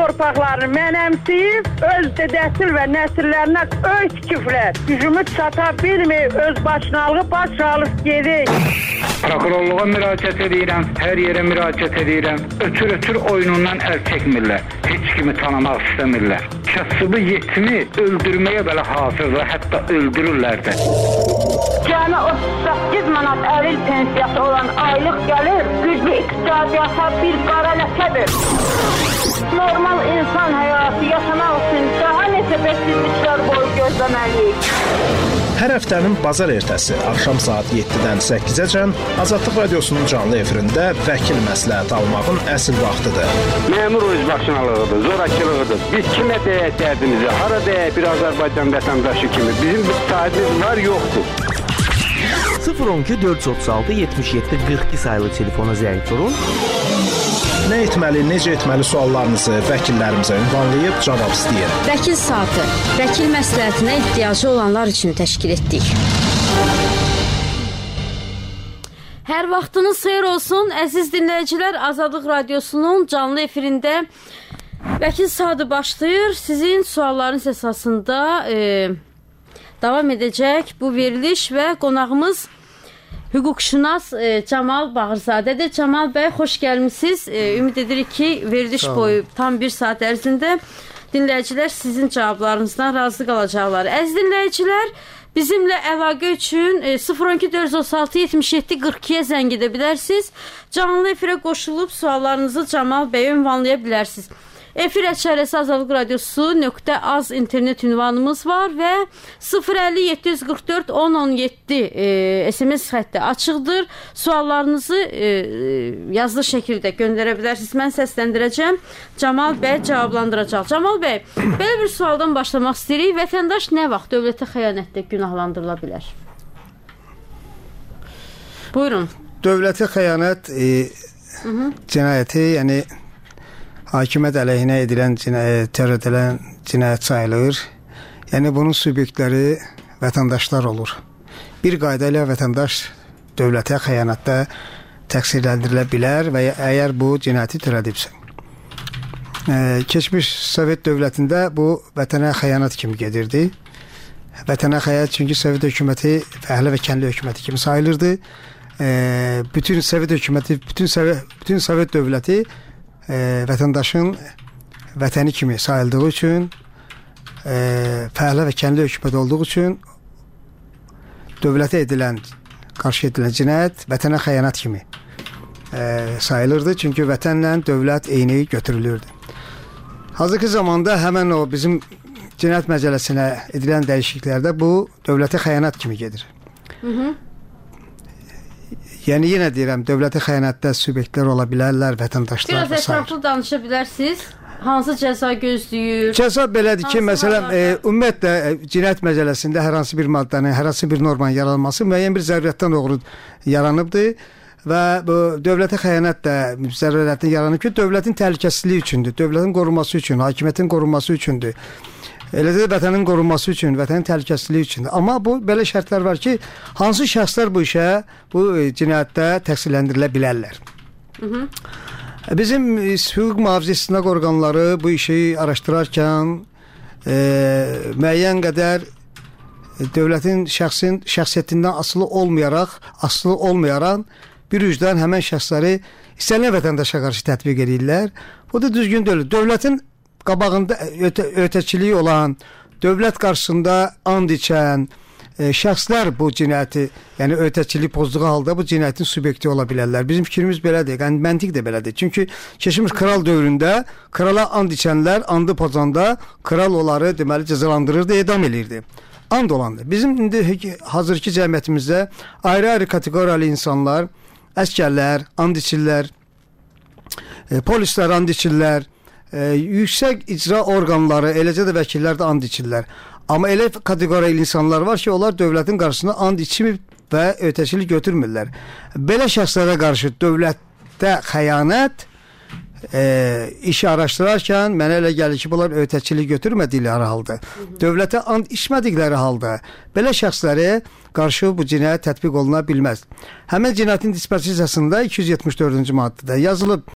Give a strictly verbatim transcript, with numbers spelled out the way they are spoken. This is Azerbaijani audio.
torpaqlarını mənəmsəyib, öz dədəsil və nəsillərinə öy tikiblər. Gücümüz çata bilməyib, öz başınalığı baş alıb gedik. Prokurorluğa müraciət edirəm, hər yerə müraciət edirəm. Ötür-ötür oyunundan əl çəkmirlər. Heç kimi tanımaq istəmirlər. Kasıbı yetimi öldürməyə belə hazırlar, hətta öldürürlər də. Cəmi otuz səkkiz manat əlil pensiyası olan aylıq gəlir, güclü iqtisadiyyata bir qara ləkədir. Normal insan həyatı yaşamaq üçün daha neçə bəksizliklər boyu gözləməliyik. Hər həftənin bazar ertəsi axşam saat yeddidən səkkizəcən Azadlıq Radiosunun canlı efirində vəkil məsləhət almağın əsl vaxtıdır. Məmur özbaşınalığıdır, zorakılığıdır. Biz kimə deyək dərdimizi, hara deyək bir Azərbaycan vətəndaşı kimi. Bizim bir sahibimiz var, yoxdur. sıfır on iki dörd yüz otuz altı yetmiş yeddi qırx iki sayılı telefona zəng vurun. Nə etməli, necə etməli suallarınızı vəkillərimizə ünvanlayıb cavab istəyin. Vəkil saatı, vəkil məsləhətinə ehtiyacı olanlar üçün təşkil etdik. Hər vaxtınız xeyir olsun, əziz dinləyicilər. Azadlıq Radiosunun canlı efirində vəkil saatı başlayır. Sizin suallarınız əsasında e, davam edəcək bu veriliş və qonağımız hüquqşünas e, Camal Bağırzadədir. Camal bəy, xoş gəlmisiniz. E, ümid edirik ki, veriliş boyu tam bir saat ərzində dinləyicilər sizin cavablarınızdan razı qalacaqlar. Əziz dinləyicilər, bizimlə əlaqə üçün e, sıfır on iki dörd yüz otuz altı yetmiş yeddi qırx ikiyə zəng edə bilərsiniz. Canlı efirə qoşulub suallarınızı Camal bəyə ünvanlaya bilərsiniz. Efir əşarəsi Azadlıq Radiosu nöqtə az internet ünvanımız var və sıfır əlli yeddi yüz qırx dörd on on yeddi e, S M S xətti açıqdır. Suallarınızı e, yazılı şəkildə göndərə bilərsiniz. Mən səsləndirəcəm. Camal bəy cavablandıracaq. Camal bəy, belə bir sualdan başlamaq istəyirik. Vətəndaş nə vaxt dövlətə xəyanətdə günahlandırıla bilər? Buyurun. Dövlətə xəyanət e, cinayəti, yəni hakimiyyət əleyhinə edilən cinayət, tərk edilən cinayət sayılır. Yəni bunun subyektləri vətəndaşlar olur. Bir qayda ilə vətəndaş dövlətə xəyanətdə təqsirləndirilə bilər və əgər bu cinayəti törədibsə. E, keçmiş Sovet dövlətində bu vətənə xəyanət kimi gedirdi. Vətənə xəyanət çünki Sovet hökuməti fəhlə və kəndli hökuməti kimi sayılırdı. E, bütün Sovet hökuməti, bütün Sovet, bütün Sovet dövləti E, vətəndaşın vətəni kimi sayıldığı üçün, e, fəhlə və kəndli hökumət olduğu üçün dövlətə edilən, qarşı edilən cinayət vətənə xəyanət kimi e, sayılırdı. Çünki vətənlə dövlət eyni götürülürdü. Hazırki zamanda həmən o bizim cinayət məcəlləsinə edilən dəyişikliklərdə bu dövlətə xəyanət kimi gedir. Hı hı. Yəni yenə deyirəm, dövlətə xəyanətdə subyektlər ola bilərlər, vətəndaşlar. Biraz ətraflı danışa bilərsiniz. Hansı cəza gözləyir? Cəza belədir ki, məsələn, e, ümumiyyətlə e, cinayət məcəlləsində hər hansı bir maddənin, hər hansı bir normanın yaranması müəyyən bir zərurətdən doğru yaranıbdır və bu dövlətə xəyanət də zərurətdən yaranıb ki, dövlətin təhlükəsizliyi üçündür, dövlətin qorunması üçün, hakimiyyətin qorunması üçündür. Eləcə də vətənin qorunması üçün, vətənin təhlükəsizliyi üçündür. Amma bu belə şərtlər var ki, hansı şəxslər bu işə, bu cinayətdə təqsirləndirilə bilərlər. Hı -hı. Bizim hüquq mühafizə istinaq orqanları bu işi araşdırarkən e, müəyyən qədər dövlətin şəxsin şəxsiyyətindən asılı olmayaraq, asılı olmayaraq bir üzdən həmən şəxsləri istənilən vətəndaşa qarşı tətbiq edirlər. Bu da düzgün deyil. Dövlətin qabağında ötə, ötəçiliyi olan, dövlət qarşısında and içən e, şəxslər bu cinayəti, yəni ötəçilik pozduğu halda bu cinayətin subyekti ola bilərlər. Bizim fikrimiz belədir, yəni məntiq də belədir. Çünki keçmiş kral dövründə krala and içənlər andı pozanda kral onları deməli cəzalandırırdı, edam edirdi. And olandır. Bizim indi hazırki cəmiyyətimizdə ayrı-ayrı kateqoriyalı insanlar, əskərlər, and içirlər, e, polislər and içirlər, e, yüksək icra orqanları, eləcə də vəkillər də and içirlər. Amma elə kateqoriyalı insanlar var ki, onlar dövlətin qarşısında and içmir və ötəçilik götürmürlər. Belə şəxslərə qarşı dövlətdə xəyanət e, işi araşdırarkən mənə elə gəlir ki, bunlar ötəçilik götürmədikləri halda, dövlətə and içmədikləri halda belə şəxslərə qarşı bu cinayət tətbiq oluna bilməz. Həmin cinayətin disposisiyasında iki yüz yetmiş dördüncü maddədə yazılıb.